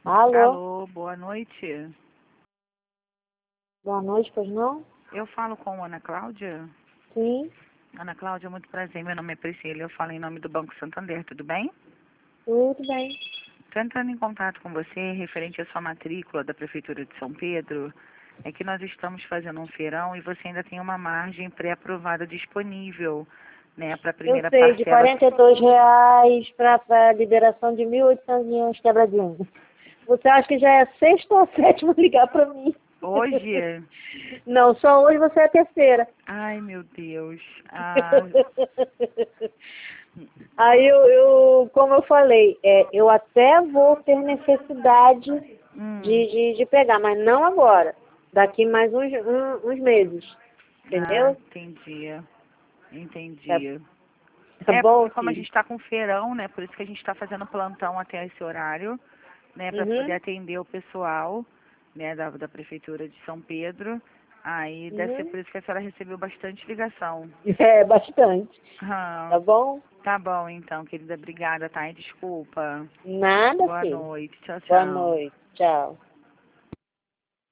Alô? Alô, boa noite. Boa noite, pois não? Eu falo com Ana Cláudia. Sim, Ana Cláudia, muito prazer. Meu nome é Priscila. Eu falo em nome do Banco Santander, tudo bem? tudo bem. Estou entrando em contato com você referente à sua matrícula da Prefeitura de São Pedro. É que nós estamos fazendo um feirão e você ainda tem uma margem pré-aprovada disponível, né, para a Eu primeira sei, de parcela. R$ 42 para liberação de 1.800 e uns quebradinhos. Você acha que já é a sexta ou a sétima ligar para mim? Hoje? Não, só hoje você é a terceira. Ai, meu Deus. Ah, Aí como eu falei, eu até vou ter necessidade hum. de pegar, mas não agora. Daqui mais uns meses. Ah, Entendeu? entendi. Tá, Entendi. tá É, bom, porque como a filho? gente está com feirão, né? Por isso que a gente está fazendo plantão até esse horário, né? Para poder Uhum, atender o pessoal, né? Da Prefeitura de São Pedro. Aí deve ser uhum. por isso que a senhora recebeu bastante ligação. É, bastante. Ah, Tá bom? tá bom então, querida. Obrigada, tá? E desculpa. Nada, Boa filho. noite. Tchau, Boa tchau. noite. Tchau.